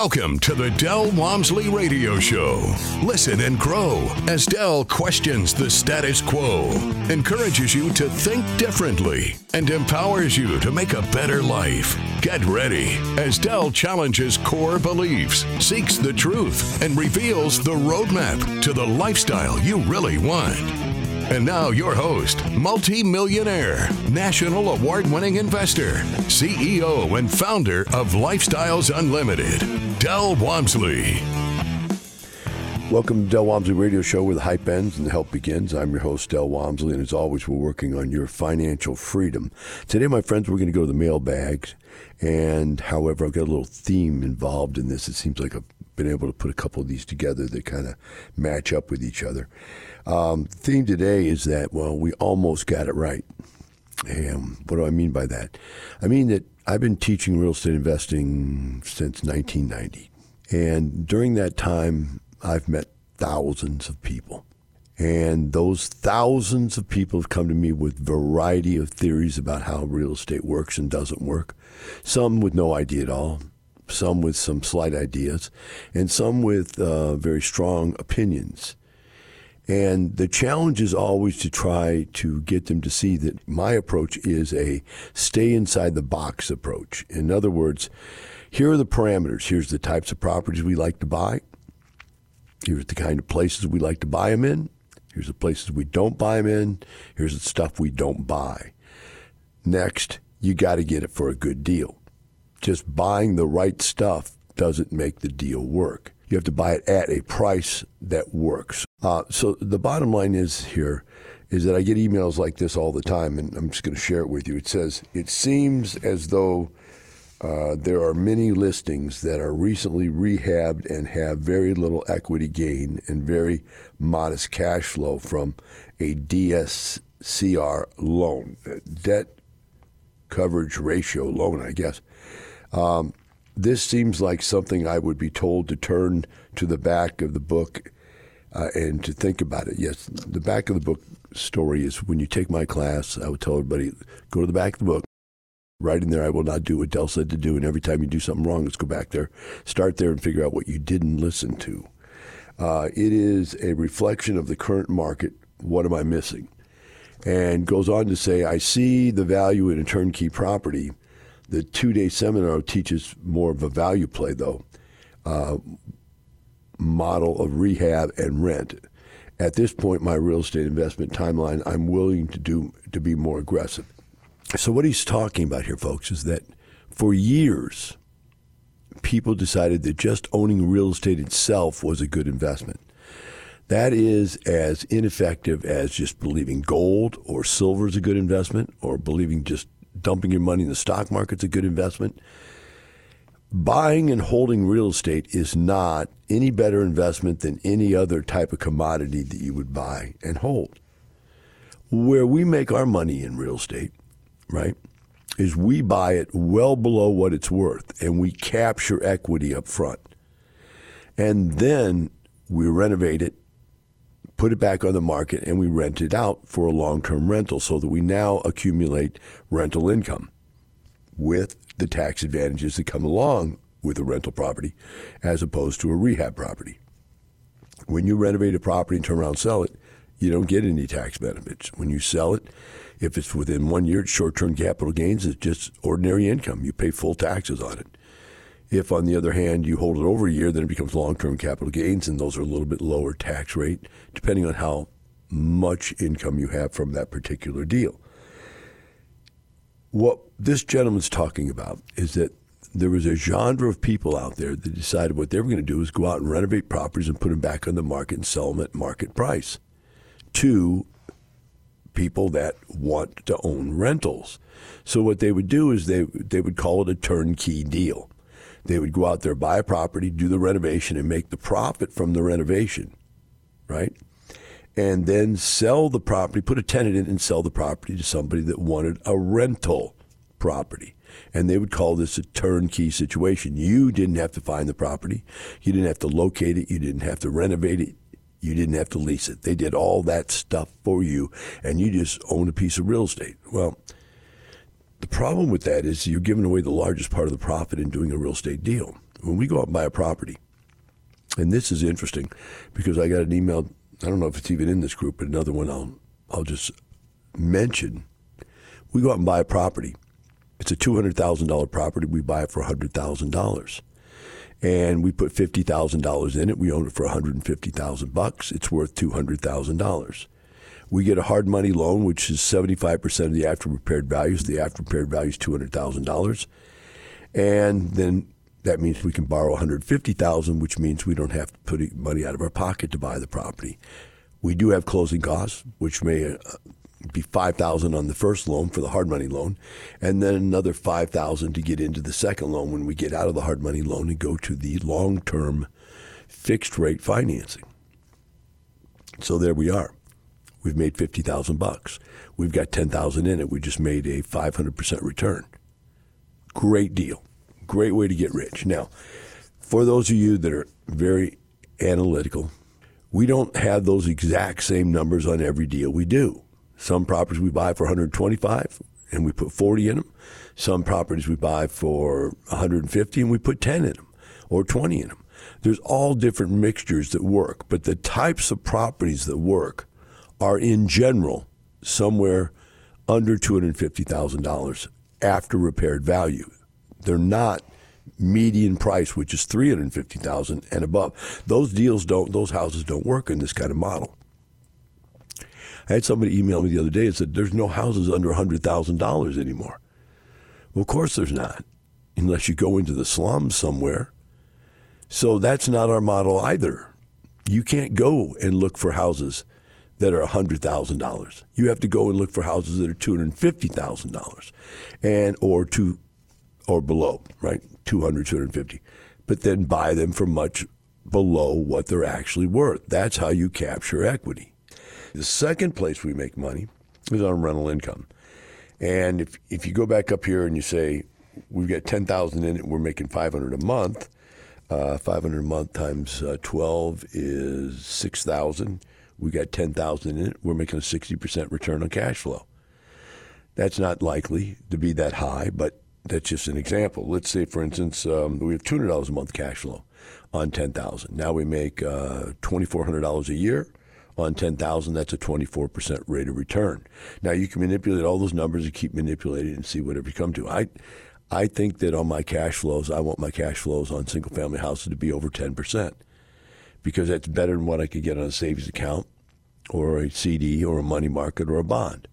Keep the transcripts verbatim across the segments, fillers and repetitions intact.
Welcome to the Del Walmsley Radio Show. Listen and grow as Del questions the status quo, encourages you to think differently, and empowers you to make a better life. Get ready as Del challenges core beliefs, seeks the truth, and reveals the roadmap to the lifestyle you really want. And now your host, multi-millionaire, national award-winning investor, C E O and founder of Lifestyles Unlimited, Del Walmsley. Welcome to Del Walmsley Radio Show, where the hype ends and the help begins. I'm your host, Del Walmsley, and as always, we're working on your financial freedom. Today, my friends, we're going to go to the mailbags, and however, I've got a little theme involved in this. It seems like I've been able to put a couple of these together that kind of match up with each other. Um, the theme today is that, well, we almost got it right. And what do I mean by that? I mean that I've been teaching real estate investing since nineteen ninety. And during that time, I've met thousands of people. And those thousands of people have come to me with a variety of theories about how real estate works and doesn't work. Some with no idea at all. Some with some slight ideas. And some with uh, very strong opinions. And the challenge is always to try to get them to see that my approach is a stay inside the box approach. In other words, here are the parameters. Here's the types of properties we like to buy. Here's the kind of places we like to buy them in. Here's the places we don't buy them in. Here's the stuff we don't buy. Next, you got to get it for a good deal. Just buying the right stuff doesn't make the deal work. You have to buy it at a price that works. Uh, so the bottom line is here is that I get emails like this all the time, and I'm just going to share it with you. It says, it seems as though uh, there are many listings that are recently rehabbed and have very little equity gain and very modest cash flow from a D S C R loan, debt coverage ratio loan, I guess. Um, This seems like something I would be told to turn to the back of the book uh, and to think about it. Yes, the back of the book story is when you take my class, I would tell everybody, go to the back of the book, write in there, I will not do what Del said to do, and every time you do something wrong, let's go back there, start there and figure out what you didn't listen to. Uh, it is a reflection of the current market. What am I missing? And goes on to say, I see the value in a turnkey property. The two-day seminar teaches more of a value play, though, uh, model of rehab and rent. At this point, my real estate investment timeline, I'm willing to do to be more aggressive. So what he's talking about here, folks, is that for years, people decided that just owning real estate itself was a good investment. That is as ineffective as just believing gold or silver is a good investment, or believing just dumping your money in the stock market's a good investment. Buying and holding real estate is not any better investment than any other type of commodity that you would buy and hold. Where we make our money in real estate, right, is we buy it well below what it's worth, and we capture equity up front. And then we renovate it, put it back on the market, and we rent it out for a long-term rental so that we now accumulate rental income with the tax advantages that come along with a rental property as opposed to a rehab property. When you renovate a property and turn around and sell it, you don't get any tax benefits. When you sell it, if it's within one year, it's short-term capital gains, it's just ordinary income. You pay full taxes on it. If, on the other hand, you hold it over a year, then it becomes long-term capital gains, and those are a little bit lower tax rate, depending on how much income you have from that particular deal. What this gentleman's talking about is that there was a genre of people out there that decided what they were going to do is go out and renovate properties and put them back on the market and sell them at market price to people that want to own rentals. So what they would do is they they would call it a turnkey deal. They would go out there, buy a property, do the renovation, and make the profit from the renovation, right? And then sell the property, put a tenant in and sell the property to somebody that wanted a rental property. And they would call this a turnkey situation. You didn't have to find the property. You didn't have to locate it. You didn't have to renovate it. You didn't have to lease it. They did all that stuff for you, and you just own a piece of real estate. Well, the problem with that is you're giving away the largest part of the profit in doing a real estate deal. when we go out and buy a property, and this is interesting because I got an email, I don't know if it's even in this group, but another one I'll, I'll just mention. We go out and buy a property. It's a two hundred thousand dollars property. We buy it for one hundred thousand dollars. And we put fifty thousand dollars in it. We own it for one hundred fifty thousand bucks. It's worth two hundred thousand dollars. We get a hard money loan, which is seventy-five percent of the after repaired values. The after repaired value is two hundred thousand dollars. And then that means we can borrow one hundred fifty thousand dollars, which means we don't have to put money out of our pocket to buy the property. We do have closing costs, which may uh, be five thousand dollars on the first loan for the hard money loan, and then another five thousand dollars to get into the second loan when we get out of the hard money loan and go to the long-term fixed rate financing. So there we are. We've made fifty thousand bucks. We've got ten thousand in it. We just made a five hundred percent return. Great deal. Great way to get rich. Now, for those of you that are very analytical, we don't have those exact same numbers on every deal we do. Some properties we buy for one hundred twenty-five and we put forty in them. Some properties we buy for one hundred fifty and we put ten in them or twenty in them. There's all different mixtures that work, but the types of properties that work are in general somewhere under two hundred fifty thousand dollars after repaired value. They're not median price, which is three hundred fifty thousand dollars and above. Those deals don't, those houses don't work in this kind of model. I had somebody email me the other day and said, there's no houses under one hundred thousand dollars anymore. Well, of course there's not, unless you go into the slums somewhere. So that's not our model either. You can't go and look for houses that are one hundred thousand dollars. You have to go and look for houses that are two hundred fifty thousand dollars and or two or below, right? two hundred, two hundred fifty. But then buy them for much below what they're actually worth. That's how you capture equity. The second place we make money is on rental income. And if if you go back up here and you say, we've got ten thousand in it, we're making five hundred a month, uh, five hundred a month times uh, twelve is six thousand. We got ten thousand in it, we're making a sixty percent return on cash flow. That's not likely to be that high, but that's just an example. Let's say, for instance, um, we have two hundred dollars a month cash flow on ten thousand. Now we make uh, twenty-four hundred dollars a year on ten thousand. That's a twenty-four percent rate of return. Now you can manipulate all those numbers and keep manipulating and see whatever you come to. I, I think that on my cash flows, I want my cash flows on single-family houses to be over ten percent because that's better than what I could get on a savings account or a C D or a money market or a bond.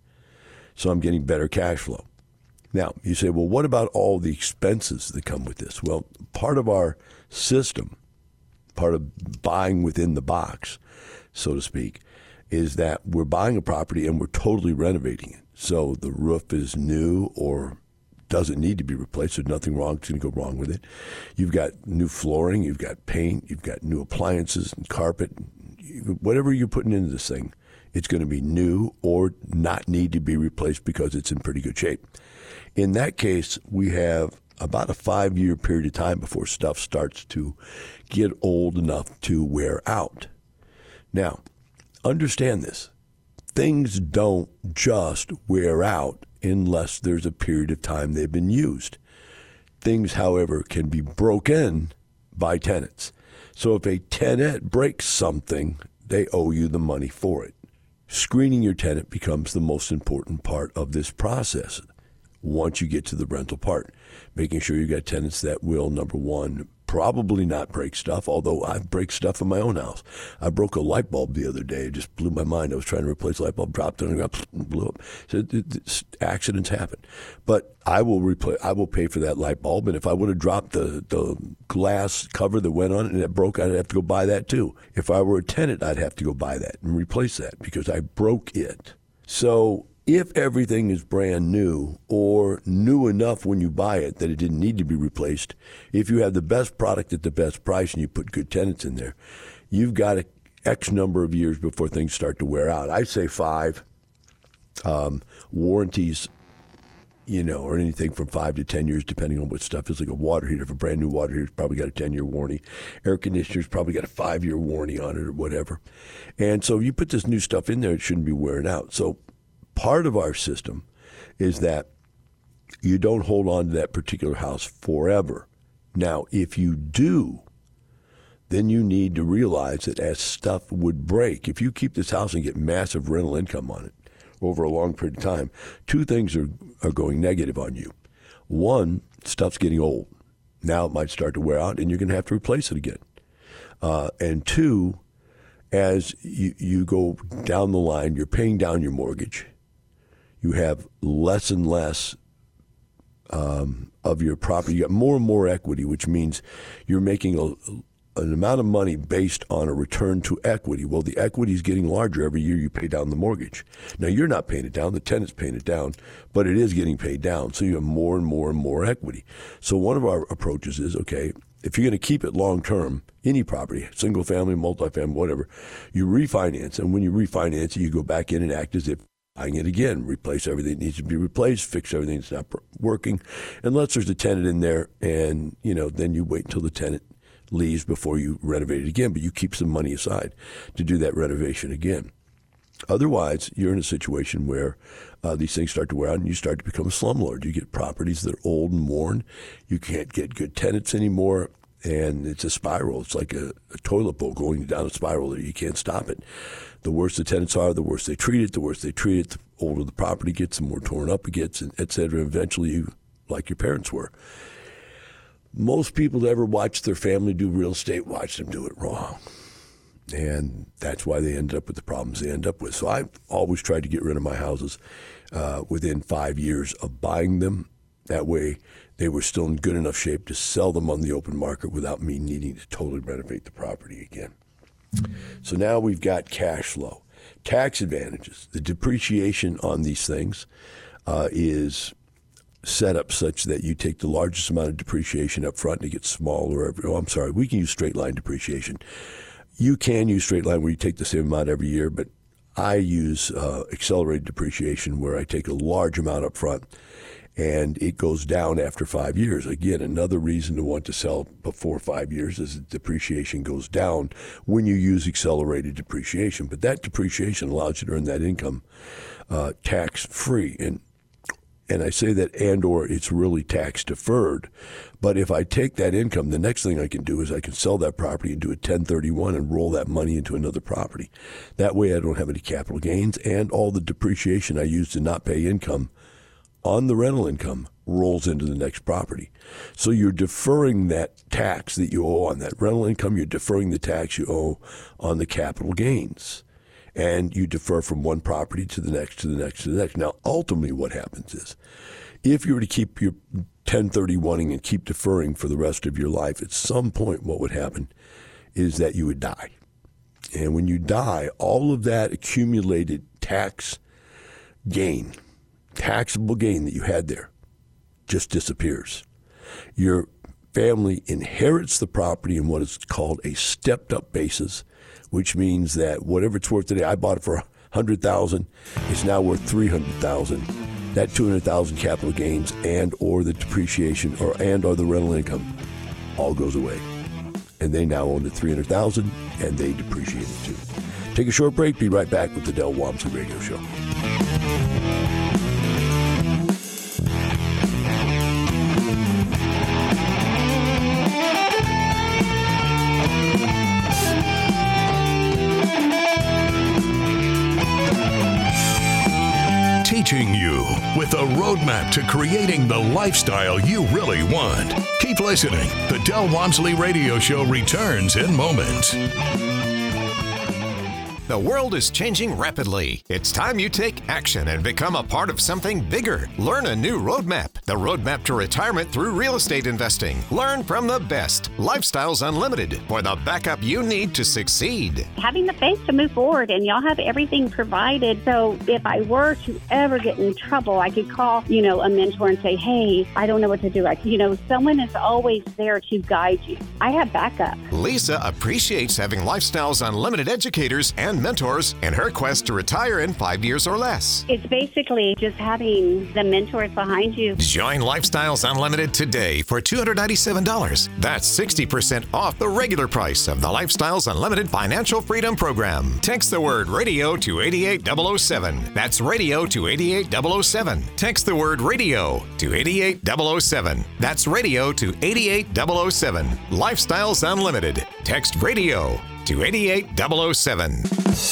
So I'm getting better cash flow. Now, you say, well, what about all the expenses that come with this? Well, part of our system, part of buying within the box, so to speak, is that we're buying a property and we're totally renovating it. So the roof is new or doesn't need to be replaced. There's nothing wrong that's going to go wrong with it. You've got new flooring, you've got paint, you've got new appliances and carpet. Whatever you're putting into this thing, it's going to be new or not need to be replaced because it's in pretty good shape. In that case, we have about a five-year period of time before stuff starts to get old enough to wear out. Now, understand this. Things don't just wear out unless there's a period of time they've been used. Things, however, can be broken by tenants. So if a tenant breaks something, they owe you the money for it. Screening your tenant becomes the most important part of this process once you get to the rental part. Making sure you got tenants that will, number one, probably not break stuff, although I break stuff in my own house. I broke a light bulb the other day. It just blew my mind. I was trying to replace a light bulb, dropped it, and it blew up. So it, it, accidents happen. But I will replace. I will pay for that light bulb, and if I would have dropped the, the glass cover that went on it and it broke, I'd have to go buy that too. If I were a tenant, I'd have to go buy that and replace that because I broke it. So if everything is brand new or new enough when you buy it that it didn't need to be replaced, if you have the best product at the best price and you put good tenants in there, you've got a X number of years before things start to wear out. I say five. Um, warranties, you know, or anything from five to ten years, depending on what stuff is. Like a water heater, if a brand new water heater's probably got a ten-year warranty. Air conditioner's probably got a five-year warranty on it or whatever. And so you put this new stuff in there, it shouldn't be wearing out. So part of our system is that you don't hold on to that particular house forever. Now, if you do, then you need to realize that as stuff would break, if you keep this house and get massive rental income on it over a long period of time, two things are, are going negative on you. One, stuff's getting old. Now it might start to wear out and you're going to have to replace it again. Uh, and two, as you, you go down the line, you're paying down your mortgage. You have less and less um, of your property. You got more and more equity, which means you're making a an amount of money based on a return to equity. Well, the equity is getting larger every year you pay down the mortgage. Now, you're not paying it down. The tenant's paying it down, but it is getting paid down. So you have more and more and more equity. So one of our approaches is, okay, if you're going to keep it long-term, any property, single family, multifamily, whatever, you refinance. And when you refinance it, you go back in and act as if buying it again, replace everything that needs to be replaced, fix everything that's not working, unless there's a tenant in there. And, you know, then you wait until the tenant leaves before you renovate it again, but you keep some money aside to do that renovation again. Otherwise, you're in a situation where uh, these things start to wear out and you start to become a slumlord. You get properties that are old and worn. You can't get good tenants anymore, and it's a spiral. It's like a, a toilet bowl going down a spiral that you can't stop it. The worse the tenants are, the worse they treat it. The worse they treat it, the older the property gets, the more torn up it gets, and et cetera. Eventually, you, like your parents were. Most people that ever watch their family do real estate watch them do it wrong. And that's why they end up with the problems they end up with. So I've always tried to get rid of my houses uh, within five years of buying them. That way they were still in good enough shape to sell them on the open market without me needing to totally renovate the property again. So now we've got cash flow. Tax advantages. The depreciation on these things uh, is set up such that you take the largest amount of depreciation up front and it gets smaller every, oh, I'm sorry, we can use straight line depreciation. You can use straight line where you take the same amount every year, but I use uh, accelerated depreciation where I take a large amount up front and it goes down after five years. Again, another reason to want to sell before five years is that depreciation goes down when you use accelerated depreciation. But that depreciation allows you to earn that income uh, tax-free. And And I say that and or it's really tax deferred. But if I take that income, the next thing I can do is I can sell that property and do a ten thirty-one and roll that money into another property. That way I don't have any capital gains, and all the depreciation I used to not pay income on the rental income rolls into the next property. So you're deferring that tax that you owe on that rental income. You're deferring the tax you owe on the capital gains. And you defer from one property to the next, to the next, to the next. Now, ultimately what happens is, if you were to keep your ten thirty-one-ing and keep deferring for the rest of your life, at some point what would happen is that you would die. And when you die, all of that accumulated tax gain, taxable gain that you had there, just disappears. Your family inherits the property in what is called a stepped-up basis, which means that whatever it's worth today, I bought it for one hundred thousand dollars, it's now worth three hundred thousand dollars. That two hundred thousand dollars capital gains and or the depreciation or and or the rental income all goes away. And they now own the three hundred thousand dollars and they depreciate it too. Take a short break, be right back with the Del Walmsley Radio Show. Teaching you with a roadmap to creating the lifestyle you really want. Keep listening. The Del Walmsley Radio Show returns in moments. The world is changing rapidly. It's time you take action and become a part of something bigger. Learn a new roadmap. The roadmap to retirement through real estate investing. Learn from the best. Lifestyles Unlimited for the backup you need to succeed. Having the faith to move forward, and y'all have everything provided. So if I were to ever get in trouble, I could call, you know, a mentor and say, hey, I don't know what to do. I, you know, someone is always there to guide you. I have backup. Lisa appreciates having Lifestyles Unlimited educators and and mentors in her quest to retire in five years or less. It's basically just having the mentors behind you. Join Lifestyles Unlimited today for two hundred ninety-seven dollars. That's sixty percent off the regular price of the Lifestyles Unlimited Financial Freedom Program. Text the word radio to eight eight zero zero seven. That's radio to eight eight zero zero seven. Text the word radio to eight eight zero zero seven. That's radio to eight eight zero zero seven. Lifestyles Unlimited. Text radio to eight eight zero zero seven.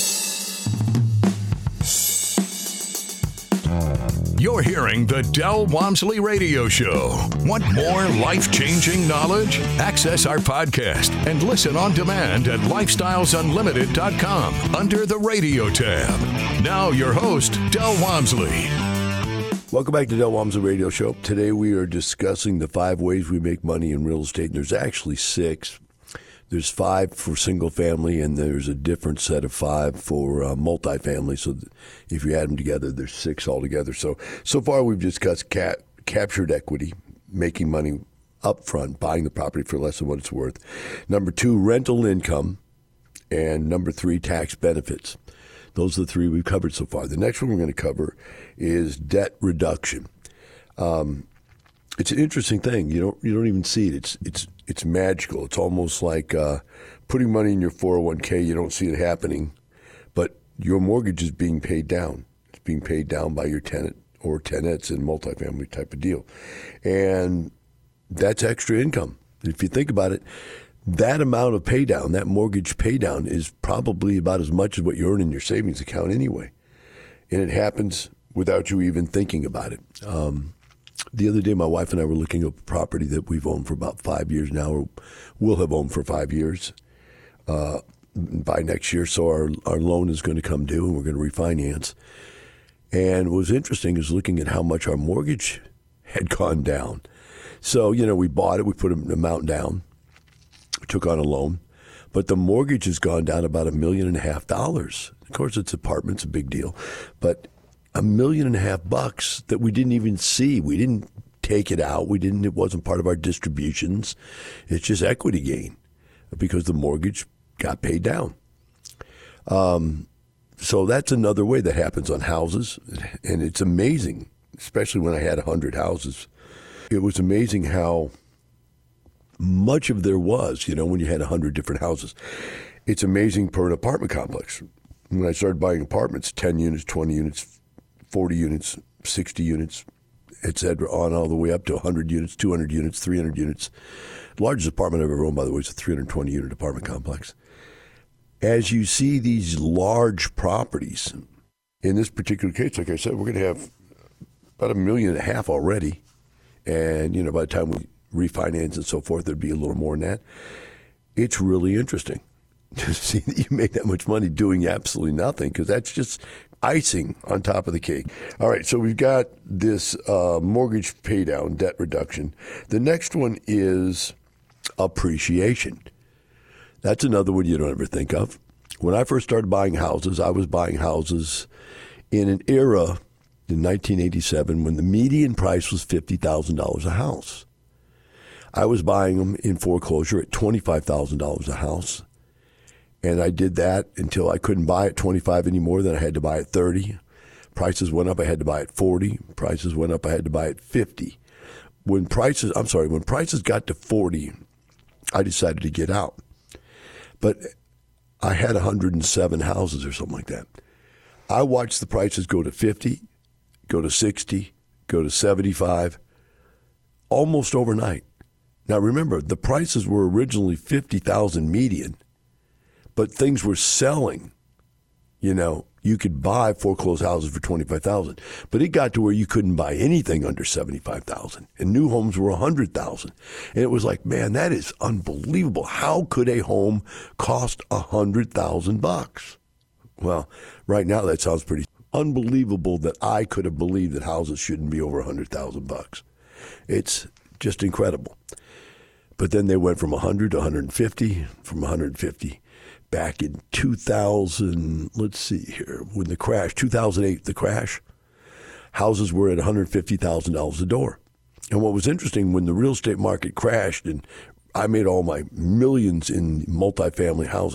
You're hearing the Del Walmsley Radio Show. Want more life-changing knowledge? Access our podcast and listen on demand at lifestyles unlimited dot com under the radio tab. Now your host, Del Walmsley. Welcome back to Del Walmsley Radio Show. Today we are discussing the five ways we make money in real estate. And there's actually six. There's five for single family, and there's a different set of five for uh, multifamily. So if you add them together, there's six altogether. So so far we've discussed ca- captured equity, making money up front, buying the property for less than what it's worth. Number two, rental income. And number three, tax benefits. Those are the three we've covered so far. The next one we're going to cover is debt reduction. Um, it's an interesting thing. You don't you don't even see it. It's it's it's magical. It's almost like uh, putting money in your four oh one k. You don't see it happening, but your mortgage is being paid down. It's being paid down by your tenant or tenants in multifamily type of deal, and that's extra income. If you think about it, that amount of pay down, that mortgage pay down, is probably about as much as what you earn in your savings account anyway. And it happens without you even thinking about it. Um, the other day, my wife and I were looking at a property that we've owned for about five years now, or will have owned for five years uh, by next year. So our, our loan is going to come due and we're going to refinance. And what was interesting is looking at how much our mortgage had gone down. So, you know, we bought it, we put an amount down. Took on a loan, but the mortgage has gone down about a million and a half dollars. Of course, it's apartments, a big deal, but a million and a half bucks that we didn't even see. We didn't take it out. We didn't. It wasn't part of our distributions. It's just equity gain because the mortgage got paid down. Um, so that's another way that happens on houses, and it's amazing, especially when I had a hundred houses. It was amazing how much of there was, you know, when you had one hundred different houses. It's amazing per an apartment complex. When I started buying apartments, ten units, twenty units, forty units, sixty units, et cetera, on all the way up to one hundred units, two hundred units, three hundred units. The largest apartment I've ever owned, by the way, is a three hundred twenty unit apartment complex. As you see these large properties, in this particular case, like I said, we're going to have about a million and a half already. And, you know, by the time we refinance and so forth, there'd be a little more than that. It's really interesting to see that you make that much money doing absolutely nothing, because that's just icing on top of the cake. All right, so we've got this uh, mortgage pay down, debt reduction. The next one is appreciation. That's another one you don't ever think of. When I first started buying houses, I was buying houses in an era in nineteen eighty-seven when the median price was fifty thousand dollars a house. I was buying them in foreclosure at twenty-five thousand dollars a house. And I did that until I couldn't buy at twenty-five anymore. Then I had to buy at thirty. Prices went up, I had to buy at forty. Prices went up, I had to buy at fifty. When prices, I'm sorry, when prices got to forty, I decided to get out. But I had one hundred seven houses or something like that. I watched the prices go to fifty, go to sixty, go to seventy-five, almost overnight. Now, remember, the prices were originally fifty thousand median, but things were selling. You know, you could buy foreclosed houses for twenty-five thousand, but it got to where you couldn't buy anything under seventy-five thousand, and new homes were one hundred thousand. And it was like, man, that is unbelievable. How could a home cost one hundred thousand bucks? Well, right now that sounds pretty unbelievable that I could have believed that houses shouldn't be over one hundred thousand bucks. It's just incredible. But then they went from one hundred to one hundred fifty, from one hundred fifty back in two thousand, let's see here, when the crash, two thousand eight, the crash, houses were at one hundred fifty thousand dollars a door. And what was interesting, when the real estate market crashed and I made all my millions in multifamily housing,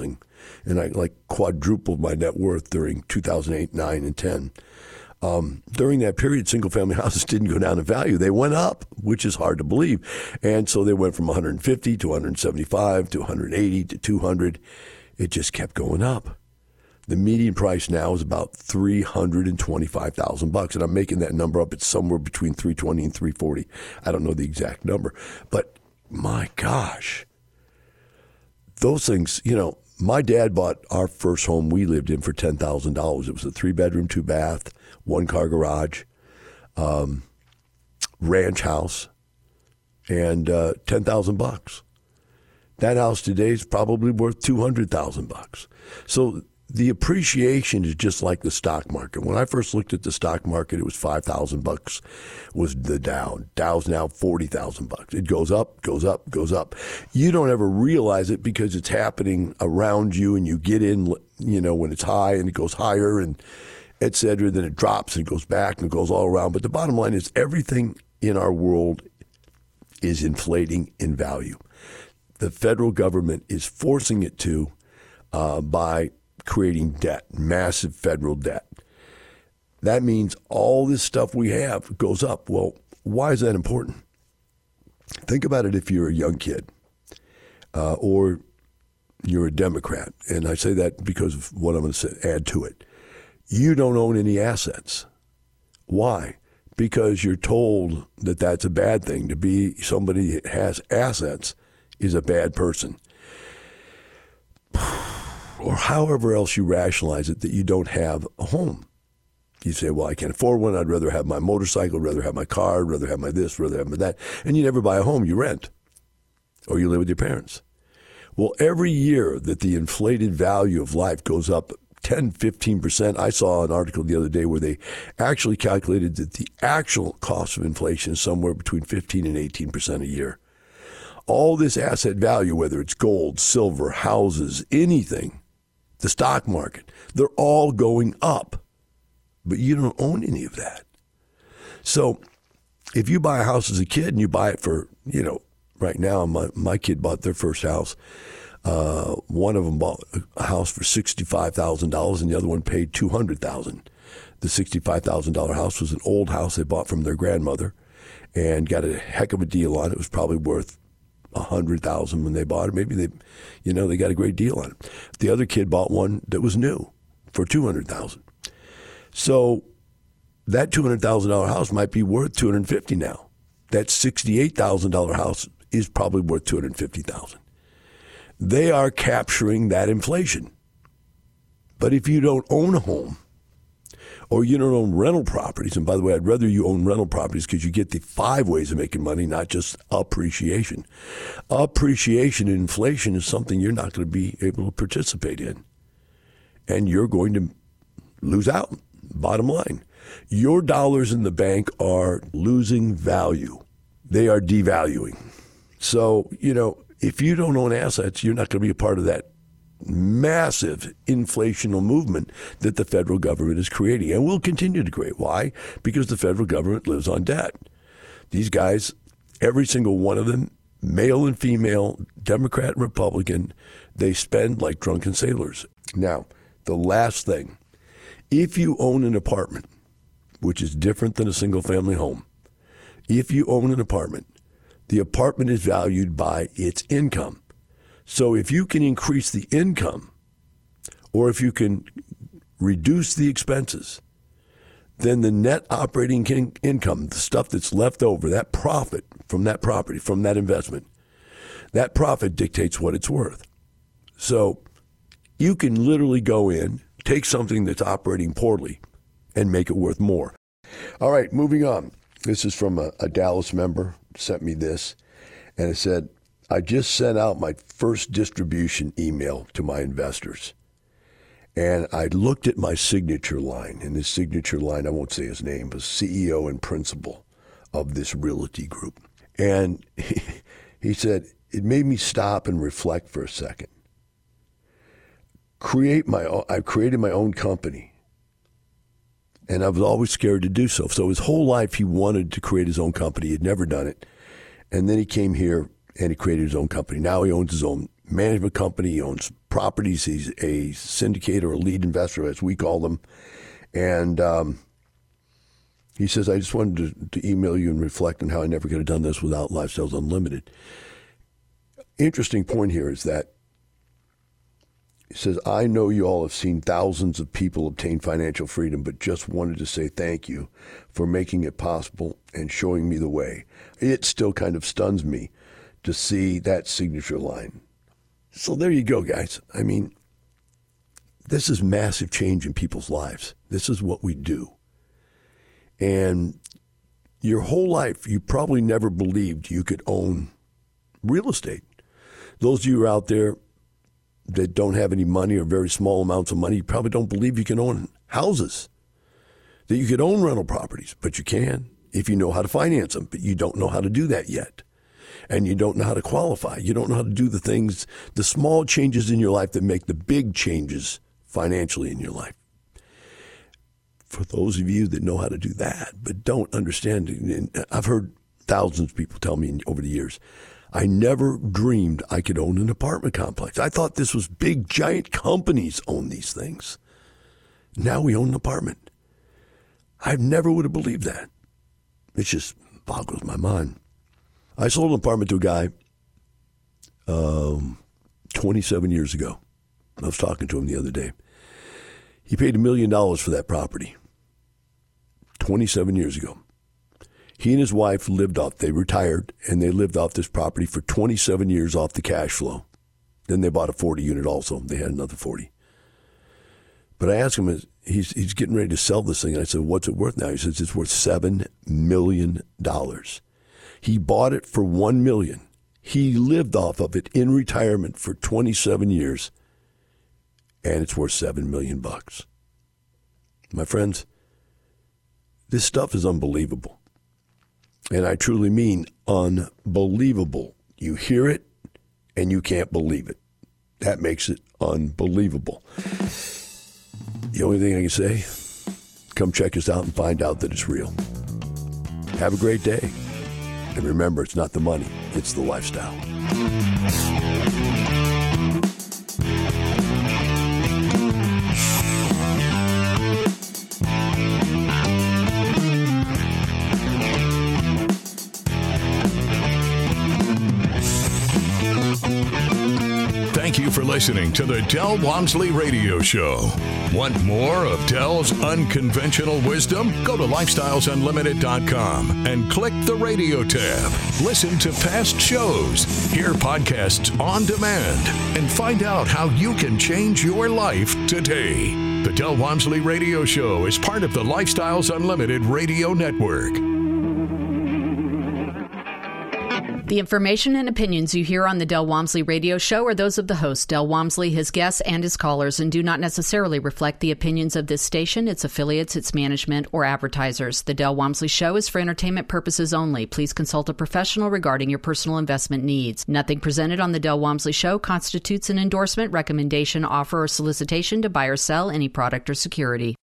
and I like quadrupled my net worth during two thousand eight, nine, and ten. Um, during that period, single-family houses didn't go down in value. They went up, which is hard to believe. And so they went from one hundred fifty to one hundred seventy-five to one hundred eighty to two hundred. It just kept going up. The median price now is about three hundred twenty-five thousand bucks, and I'm making that number up. It's somewhere between three twenty and three forty. I don't know the exact number, but my gosh, those things. You know, my dad bought our first home we lived in for ten thousand dollars. It was a three-bedroom, two-bath, one-car garage, um, ranch house, and uh, ten thousand bucks. That house today is probably worth two hundred thousand bucks. So the appreciation is just like the stock market. When I first looked at the stock market, it was five thousand bucks was the Dow. Dow's now forty thousand bucks. It goes up, goes up, goes up. You don't ever realize it because it's happening around you, and you get in, you know, when it's high and it goes higher and et cetera, then it drops and goes back and goes all around. But the bottom line is everything in our world is inflating in value. The federal government is forcing it to uh, by creating debt, massive federal debt. That means all this stuff we have goes up. Well, why is that important? Think about it if you're a young kid uh, or you're a Democrat. And I say that because of what I'm going to say, add to it. You don't own any assets. Why? Because you're told that that's a bad thing. To be somebody that has assets is a bad person. Or however else you rationalize it, that you don't have a home. You say, well, I can't afford one. I'd rather have my motorcycle, rather have my car, rather have my this, rather have my that. And you never buy a home. You rent. Or you live with your parents. Well, every year that the inflated value of life goes up ten, fifteen percent. I saw an article the other day where they actually calculated that the actual cost of inflation is somewhere between fifteen and eighteen percent a year. All this asset value, whether it's gold, silver, houses, anything, the stock market, they're all going up. But you don't own any of that. So if you buy a house as a kid and you buy it for, you know, right now, my, my kid bought their first house. Uh, one of them bought a house for sixty-five thousand dollars and the other one paid two hundred thousand dollars. The sixty-five thousand dollars house was an old house they bought from their grandmother and got a heck of a deal on it. It was probably worth one hundred thousand dollars when they bought it. Maybe they, you know, they got a great deal on it. The other kid bought one that was new for two hundred thousand dollars. So that two hundred thousand dollars house might be worth two hundred fifty thousand dollars now. That sixty-eight thousand dollars house is probably worth two hundred fifty thousand dollars. They are capturing that inflation. But if you don't own a home or you don't own rental properties, and by the way, I'd rather you own rental properties because you get the five ways of making money, not just appreciation. Appreciation and inflation is something you're not going to be able to participate in. And you're going to lose out, bottom line. Your dollars in the bank are losing value. They are devaluing. So, you know, if you don't own assets, you're not going to be a part of that massive inflational movement that the federal government is creating and will continue to create. Why? Because the federal government lives on debt. These guys, every single one of them, male and female, Democrat and Republican, they spend like drunken sailors. Now, the last thing, if you own an apartment, which is different than a single-family home, if you own an apartment, the apartment is valued by its income. So if you can increase the income or if you can reduce the expenses, then the net operating kin- income, the stuff that's left over, that profit from that property, from that investment, that profit dictates what it's worth. So you can literally go in, take something that's operating poorly and make it worth more. All right, moving on. This is from a, a Dallas member, sent me this, and it said, I just sent out my first distribution email to my investors. And I looked at my signature line, and his signature line, I won't say his name, was C E O and principal of this realty group. And he, he said, it made me stop and reflect for a second. Create my own, I created my own company. And I was always scared to do so. So his whole life he wanted to create his own company. He had never done it. And then he came here and he created his own company. Now he owns his own management company. He owns properties. He's a syndicator or lead investor, as we call them. And um, he says, I just wanted to, to email you and reflect on how I never could have done this without Lifestyles Unlimited. Interesting point here is that he says, I know you all have seen thousands of people obtain financial freedom, but just wanted to say thank you for making it possible and showing me the way. It still kind of stuns me to see that signature line. So there you go, guys. I mean, this is massive change in people's lives. This is what we do. And your whole life, you probably never believed you could own real estate. Those of you out there that don't have any money or very small amounts of money, you probably don't believe you can own houses, that you could own rental properties, but you can if you know how to finance them, but you don't know how to do that yet. And you don't know how to qualify. You don't know how to do the things, the small changes in your life that make the big changes financially in your life. For those of you that know how to do that, but don't understand, and I've heard thousands of people tell me over the years, I never dreamed I could own an apartment complex. I thought this was big, giant companies own these things. Now we own an apartment. I never would have believed that. It just boggles my mind. I sold an apartment to a guy um, twenty-seven years ago. I was talking to him the other day. He paid a million dollars for that property twenty-seven years ago. He and his wife lived off, they retired, and they lived off this property for twenty-seven years off the cash flow. Then they bought a forty unit also. They had another forty. But I asked him, he's he's getting ready to sell this thing. And I said, what's it worth now? He says, it's worth seven million dollars. He bought it for one million dollars. He lived off of it in retirement for twenty-seven years, and it's worth seven million bucks. My friends, this stuff is unbelievable. And I truly mean unbelievable. You hear it, and you can't believe it. That makes it unbelievable. The only thing I can say, come check us out and find out that it's real. Have a great day. And remember, it's not the money, it's the lifestyle. Thank you for listening to the Del Walmsley Radio Show. Want more of Del's unconventional wisdom? Go to lifestyles unlimited dot com and click the radio tab. Listen to past shows, hear podcasts on demand, and find out how you can change your life today. The Del Walmsley Radio Show is part of the Lifestyles Unlimited Radio Network. The information and opinions you hear on the Del Walmsley Radio Show are those of the host, Del Walmsley, his guests, and his callers, and do not necessarily reflect the opinions of this station, its affiliates, its management, or advertisers. The Del Walmsley Show is for entertainment purposes only. Please consult a professional regarding your personal investment needs. Nothing presented on the Del Walmsley Show constitutes an endorsement, recommendation, offer, or solicitation to buy or sell any product or security.